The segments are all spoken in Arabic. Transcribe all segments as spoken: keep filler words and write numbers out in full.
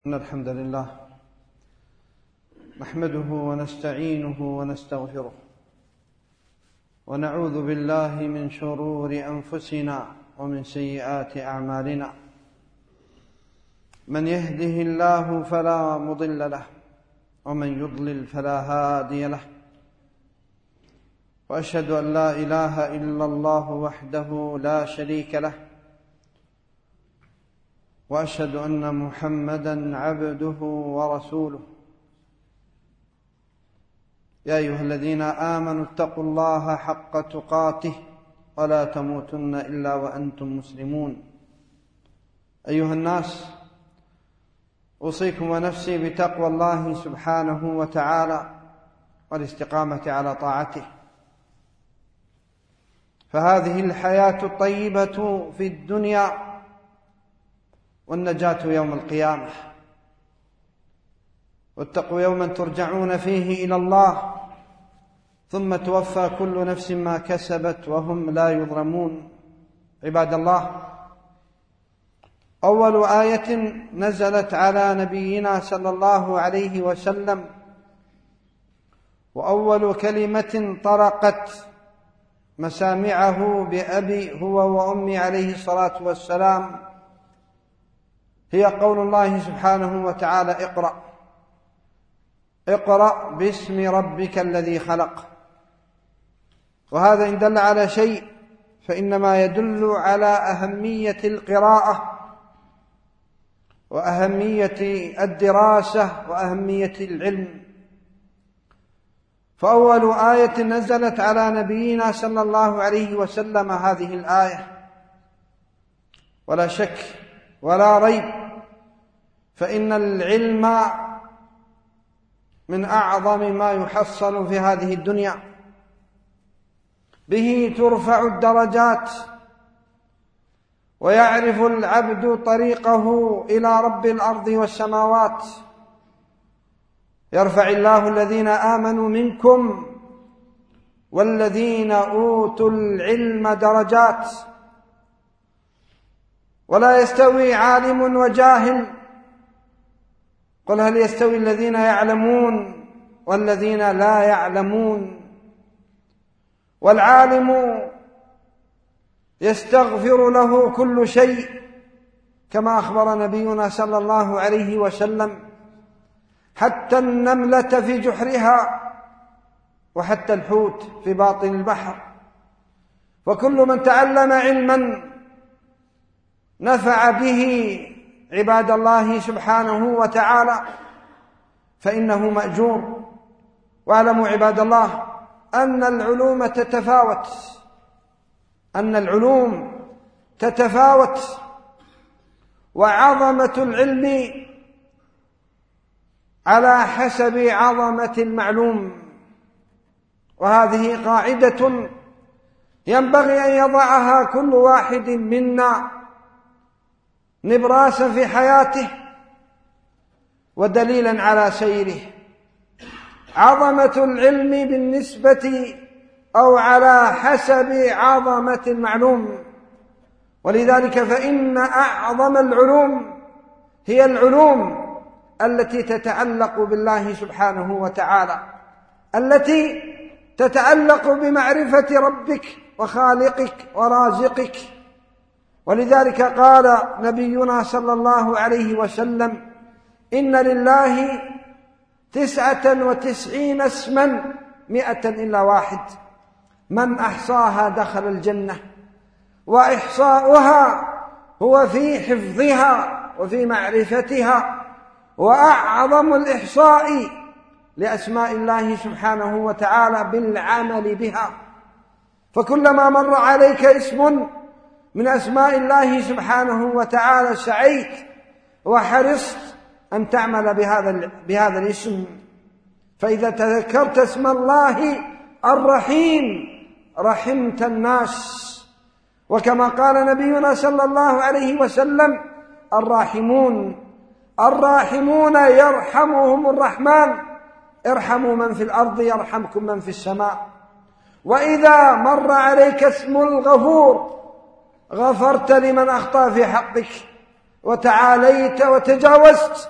إن الحمد لله نحمده ونستعينه ونستغفره ونعوذ بالله من شرور أنفسنا ومن سيئات أعمالنا. من يهده الله فلا مضل له ومن يضلل فلا هادي له، وأشهد أن لا إله إلا الله وحده لا شريك له، وأشهد أن محمدًا عبده ورسوله. يا أيها الذين آمنوا اتقوا الله حق تقاته ولا تموتن إلا وأنتم مسلمون. أيها الناس، أوصيكم ونفسي بتقوى الله سبحانه وتعالى والاستقامة على طاعته، فهذه الحياة الطيبة في الدنيا والنجاة يوم القيامة. واتقوا يوما ترجعون فيه إلى الله ثم توفى كل نفس ما كسبت وهم لا يظلمون. عباد الله، أول آية نزلت على نبينا صلى الله عليه وسلم وأول كلمة طرقت مسامعه بأبي هو وأمي عليه الصلاة والسلام هي قول الله سبحانه وتعالى: اقرأ اقرأ باسم ربك الذي خلق. وهذا إن دل على شيء فإنما يدل على أهمية القراءة وأهمية الدراسة وأهمية العلم. فأول آية نزلت على نبينا صلى الله عليه وسلم هذه الآية، ولا شك ولا ريب فإن العلم من أعظم ما يحصل في هذه الدنيا، به ترفع الدرجات ويعرف العبد طريقه إلى رب الأرض والسماوات. يرفع الله الذين آمنوا منكم والذين أوتوا العلم درجات، ولا يستوي عالم وجاهل. قل هل يستوي الذين يعلمون والذين لا يعلمون؟ والعالم يستغفر له كل شيء كما أخبر نبينا صلى الله عليه وسلم، حتى النملة في جحرها وحتى الحوت في باطن البحر. وكل من تعلم علما نفع به عباد الله سبحانه وتعالى فإنه مأجور. واعلموا عباد الله أن العلوم تتفاوت أن العلوم تتفاوت وعظمة العلم على حسب عظمة المعلوم. وهذه قاعدة ينبغي أن يضعها كل واحد منا نبراسا في حياته ودليلا على سيره. عظمة العلم بالنسبة أو على حسب عظمة المعلوم. ولذلك فإن أعظم العلوم هي العلوم التي تتعلق بالله سبحانه وتعالى، التي تتعلق بمعرفة ربك وخالقك ورازقك. ولذلك قال نبينا صلى الله عليه وسلم: إن لله تسعة وتسعين اسما مئة إلا واحد، من أحصاها دخل الجنة. وإحصاؤها هو في حفظها وفي معرفتها، وأعظم الإحصاء لأسماء الله سبحانه وتعالى بالعمل بها. فكلما مر عليك اسم من أسماء الله سبحانه وتعالى سعيت وحرصت أن تعمل بهذا بهذا الاسم. فإذا تذكرت اسم الله الرحيم رحمت الناس. وكما قال نبينا صلى الله عليه وسلم: الراحمون الراحمون يرحمهم الرحمن، ارحموا من في الأرض يرحمكم من في السماء. وإذا مر عليك اسم الغفور غفرت لمن أخطأ في حقك، وتعاليت وتجاوزت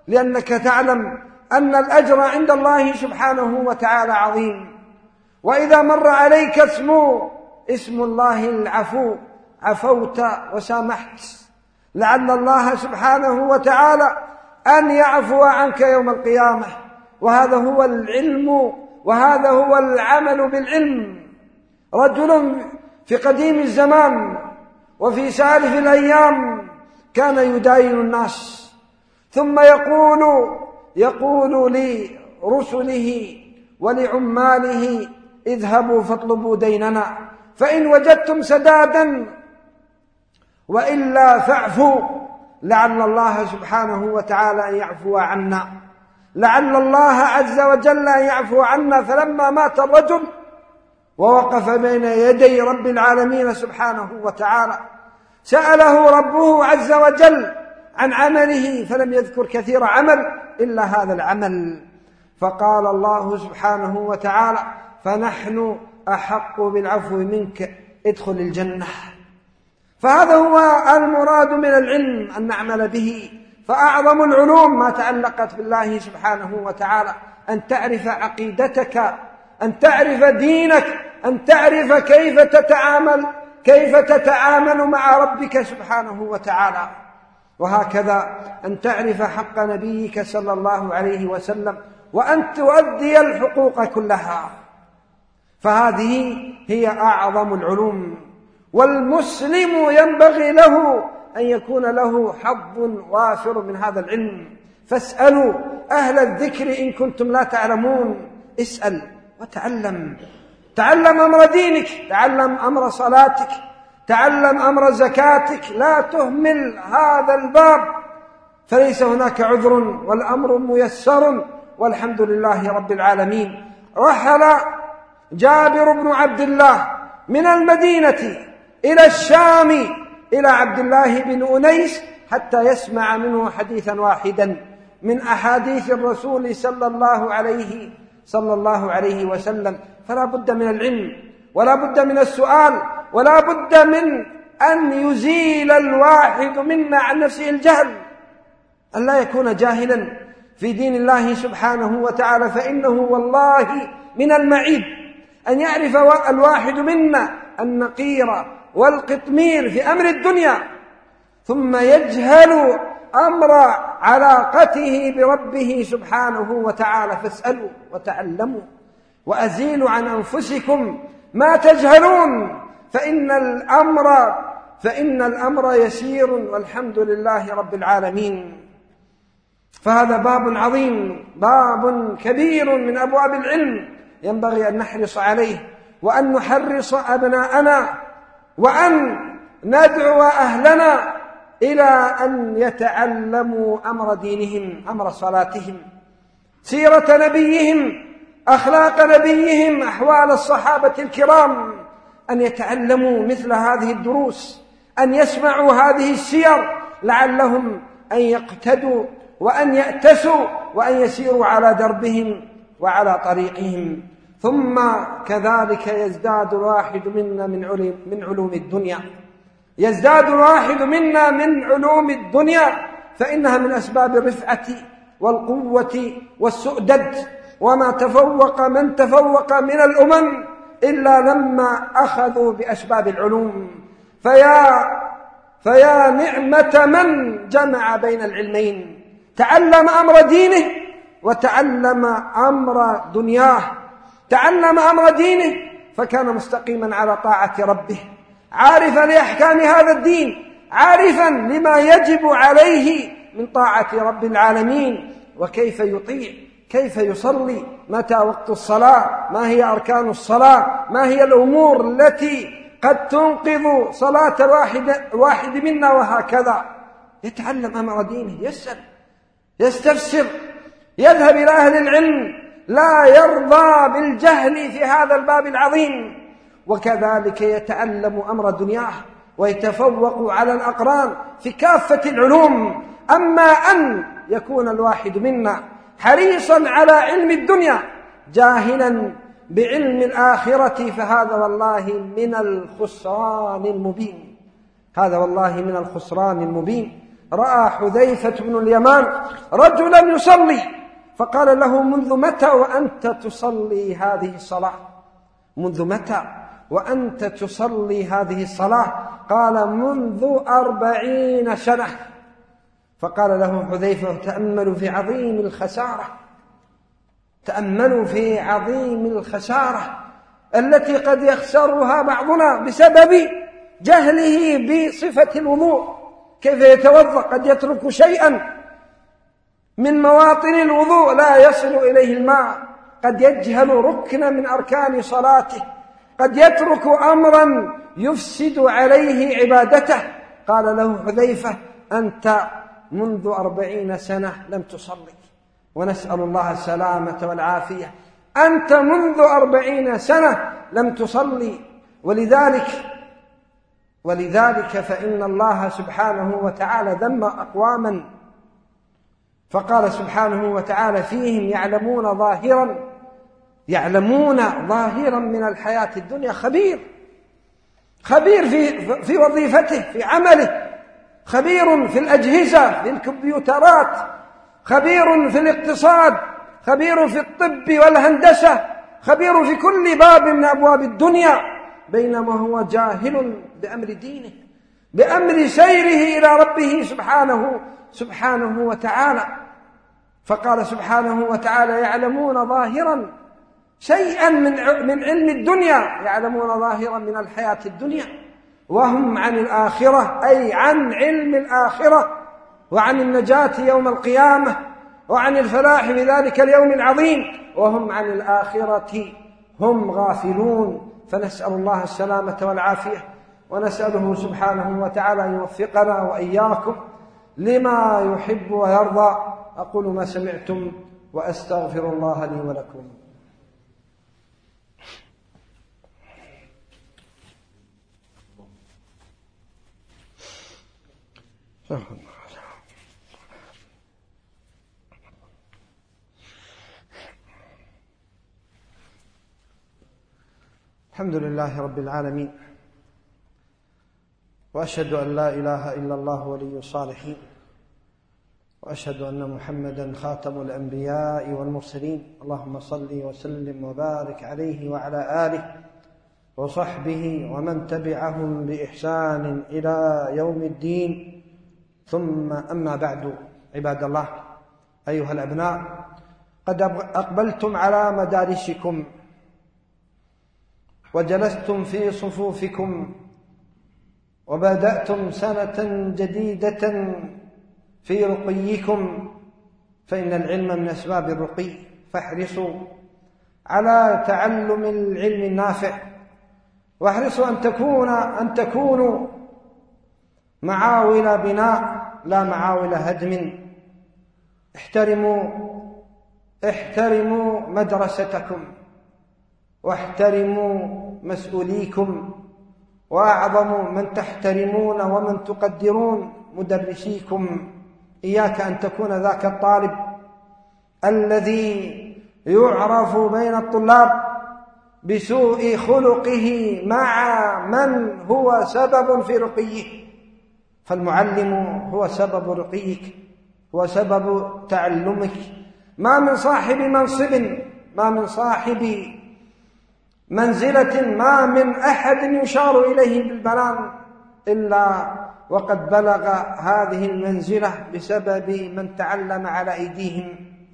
لأنك تعلم أن الأجر عند الله سبحانه وتعالى عظيم. وإذا مر عليك اسم اسم الله العفو عفوت وسامحت، لعل الله سبحانه وتعالى أن يعفو عنك يوم القيامة. وهذا هو العلم، وهذا هو العمل بالعلم. رجل في قديم الزمان وفي سالف الأيام كان يداين الناس، ثم يقول يقول لرسله ولعماله: اذهبوا فاطلبوا ديننا، فإن وجدتم سدادا وإلا فاعفوا، لعل الله سبحانه وتعالى أن يعفو عنا، لعل الله عز وجل أن يعفو عنا. فلما مات الرجل ووقف بين يدي رب العالمين سبحانه وتعالى سأله ربه عز وجل عن عمله، فلم يذكر كثير عمل إلا هذا العمل، فقال الله سبحانه وتعالى: فنحن أحق بالعفو منك، ادخل الجنة. فهذا هو المراد من العلم، أن نعمل به. فأعظم العلوم ما تعلقت بالله سبحانه وتعالى، أن تعرف عقيدتك، أن تعرف دينك، أن تعرف كيف تتعامل كيف تتعامل مع ربك سبحانه وتعالى. وهكذا أن تعرف حق نبيك صلى الله عليه وسلم، وأن تؤدي الحقوق كلها. فهذه هي أعظم العلوم، والمسلم ينبغي له أن يكون له حظ وافر من هذا العلم. فاسألوا أهل الذكر إن كنتم لا تعلمون. اسأل وتعلم، تعلم أمر دينك، تعلم أمر صلاتك، تعلم أمر زكاتك. لا تهمل هذا الباب، فليس هناك عذر، والأمر ميسر، والحمد لله رب العالمين. رحل جابر بن عبد الله من المدينة إلى الشام إلى عبد الله بن أنيس حتى يسمع منه حديثا واحدا من أحاديث الرسول صلى الله عليه صلى الله عليه وسلم. فلا بد من العلم، ولا بد من السؤال، ولا بد من أن يزيل الواحد منا عن نفسه الجهل، أن لا يكون جاهلا في دين الله سبحانه وتعالى. فإنه والله من المعيب أن يعرف الواحد منا النقير والقطمير في أمر الدنيا، ثم يجهل أمر علاقته بربه سبحانه وتعالى. فاسألوا وتعلموا وأزيلوا عن أنفسكم ما تجهلون، فإن الأمر فإن الأمر يسير، والحمد لله رب العالمين. فهذا باب عظيم، باب كبير من أبواب العلم، ينبغي أن نحرص عليه، وأن نحرص أبناءنا، وأن ندعو أهلنا إلى أن يتعلموا أمر دينهم، أمر صلاتهم، سيرة نبيهم، أخلاق نبيهم، أحوال الصحابة الكرام، أن يتعلموا مثل هذه الدروس، أن يسمعوا هذه السير، لعلهم أن يقتدوا وأن يأتسوا وأن يسيروا على دربهم وعلى طريقهم. ثم كذلك يزداد الواحد منا من علوم الدنيا، يزداد الواحد منا من علوم الدنيا، فإنها من أسباب الرفعة والقوة والسؤدد. وما تفوق من تفوق من الأمم إلا لما أخذوا بأسباب العلوم. فيا, فيا نعمة من جمع بين العلمين، تعلم أمر دينه وتعلم أمر دنياه. تعلم أمر دينه فكان مستقيما على طاعة ربه، عارفا لأحكام هذا الدين، عارفا لما يجب عليه من طاعة رب العالمين، وكيف يطيع، كيف يصلي، متى وقت الصلاة، ما هي أركان الصلاة، ما هي الأمور التي قد تنقذ صلاة الواحد, الواحد منا، وهكذا. يتعلم أمر دينه، يسأل، يستفسر، يذهب إلى أهل العلم، لا يرضى بالجهل في هذا الباب العظيم. وكذلك يتعلم أمر دنياه ويتفوق على الأقران في كافة العلوم. أما أن يكون الواحد منا حريصا على علم الدنيا جاهلا بعلم الآخرة، فهذا والله من الخسران المبين، هذا والله من الخسران المبين. رأى حذيفة بن اليمان رجلا يصلي فقال له: منذ متى وأنت تصلي هذه الصلاة؟ منذ متى وأنت تصلي هذه الصلاة؟ قال: منذ أربعين سنة. فقال له حذيفة: تأملوا في عظيم الخسارة، تأملوا في عظيم الخسارة التي قد يخسرها بعضنا بسبب جهله بصفة الوضوء، كيف يتوضأ، قد يترك شيئا من مواطن الوضوء لا يصل إليه الماء، قد يجهل ركن من أركان صلاته، قد يترك أمرا يفسد عليه عبادته. قال له حذيفة: أنت منذ أربعين سنة لم تصلي، ونسأل الله السلامة والعافية. أنت منذ أربعين سنة لم تصلي. ولذلك ولذلك فإن الله سبحانه وتعالى ذم أقواما، فقال سبحانه وتعالى فيهم: يعلمون ظاهرا يعلمون ظاهرا من الحياة الدنيا، خبير خبير في في وظيفته، في عمله، خبير في الأجهزة، في الكمبيوترات، خبير في الاقتصاد، خبير في الطب والهندسة، خبير في كل باب من أبواب الدنيا، بينما هو جاهل بأمر دينه، بأمر سيره إلى ربه سبحانه سبحانه وتعالى. فقال سبحانه وتعالى: يعلمون ظاهرا شيئا من من علم الدنيا، يعلمون ظاهرا من الحياة الدنيا، وهم عن الآخرة، أي عن علم الآخرة وعن النجاة يوم القيامة وعن الفلاح في ذلك اليوم العظيم، وهم عن الآخرة هم غافلون. فنسأل الله السلامة والعافية، ونسأله سبحانه وتعالى أن يوفقنا وإياكم لما يحب ويرضى. أقول ما سمعتم وأستغفر الله لي ولكم. الحمد لله رب العالمين، وأشهد أن لا إله إلا الله ولي الصالحين، وأشهد أن محمدا خاتم الأنبياء والمرسلين. اللهم صل وسلم وبارك عليه وعلى آله وصحبه ومن تبعهم بإحسان إلى يوم الدين. ثم أما بعد، عباد الله، أيها الأبناء، قد أقبلتم على مدارسكم وجلستم في صفوفكم وبدأتم سنة جديدة في رقيكم، فإن العلم من أسباب الرقي، فاحرصوا على تعلم العلم النافع، واحرصوا أن تكون أن تكونوا معاول بناء لا معاول هدم. احترموا احترموا مدرستكم، واحترموا مسؤوليكم، وأعظم من تحترمون ومن تقدرون مدرسيكم. إياك أن تكون ذاك الطالب الذي يعرف بين الطلاب بسوء خلقه مع من هو سبب في رقيه، فالمعلم هو سبب رقيك، هو سبب تعلمك. ما من صاحب منصب، ما من صاحب منزلة، ما من أحد يشار إليه بالبنان إلا وقد بلغ هذه المنزلة بسبب من تعلم على أيديهم.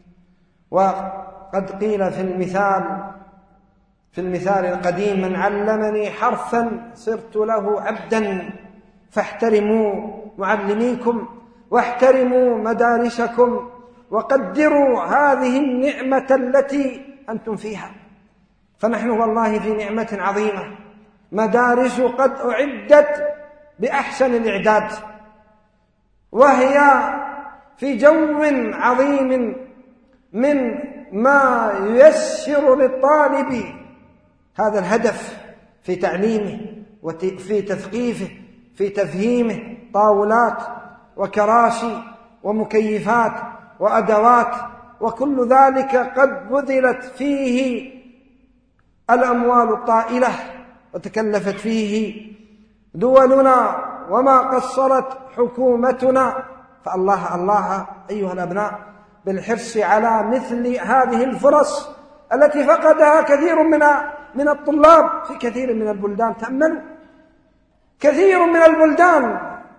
وقد قيل في المثال في المثال القديم: من علمني حرفا صرت له عبدا. فاحترموا معلميكم، واحترموا مدارسكم، وقدروا هذه النعمة التي أنتم فيها، فنحن والله في نعمة عظيمة. مدارس قد أعدت بأحسن الإعداد، وهي في جو عظيم من ما ييسر للطالب هذا الهدف في تعليمه وفي تثقيفه، في تفهيمه، طاولات وكراسي ومكيفات وأدوات، وكل ذلك قد بذلت فيه الأموال الطائلة وتكلفت فيه دولنا، وما قصرت حكومتنا فالله الله أيها الأبناء بالحرص على مثل هذه الفرص التي فقدها كثير من من الطلاب في كثير من البلدان. تأملوا، كثير من البلدان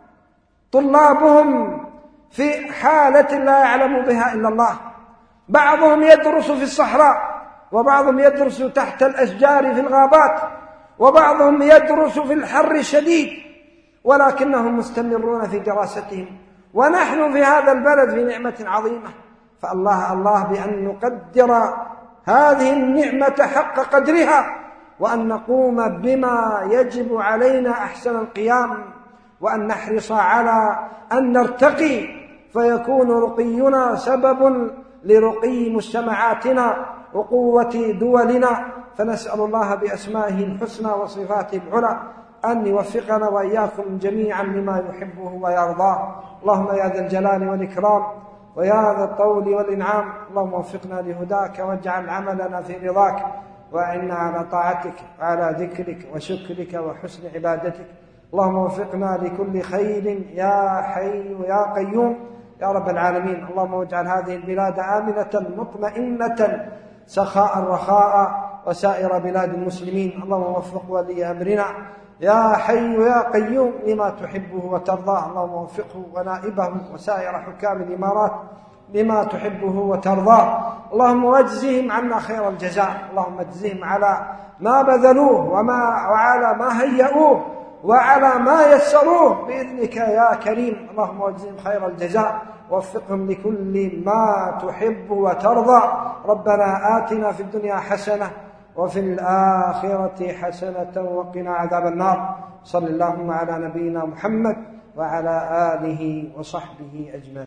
طلابهم في حالة لا يعلم بها إلا الله، بعضهم يدرس في الصحراء، وبعضهم يدرس تحت الأشجار في الغابات، وبعضهم يدرس في الحر الشديد، ولكنهم مستمرون في دراستهم، ونحن في هذا البلد في نعمة عظيمة. فالله الله بأن نقدر هذه النعمة حق قدرها، وأن نقوم بما يجب علينا أحسن القيام، وأن نحرص على أن نرتقي فيكون رقينا سبب لرقي مجتمعاتنا وقوة دولنا. فنسأل الله بأسمائه الحسنى وصفاته العلى أن يوفقنا وإياكم جميعا لما يحبه ويرضاه. اللهم يا ذا الجلال والإكرام ويا ذا الطول والإنعام، اللهم وفقنا لهداك واجعل عملنا في رضاك، وأعنا على طاعتك وعلى ذكرك وشكرك وحسن عبادتك. اللهم وفقنا لكل خير يا حي يا قيوم يا رب العالمين. اللهم واجعل هذه البلاد آمنة مطمئنة سخاء رخاء وسائر بلاد المسلمين. اللهم وفق ولي أمرنا يا حي يا قيوم لما تحبه وترضاه. اللهم وفقه ونائبه وسائر حكام الإمارات لما تحبه وترضاه. اللهم واجزهم عنا خير الجزاء. اللهم اجزهم على ما بذلوه وما وعلى ما هيئوه وعلى ما يسروه بإذنك يا كريم. اللهم واجزهم خير الجزاء، ووفقهم لكل ما تحب وترضى. ربنا آتنا في الدنيا حسنة وفي الآخرة حسنة وقنا عذاب النار. صلى اللهم على نبينا محمد وعلى آله وصحبه أجمعين.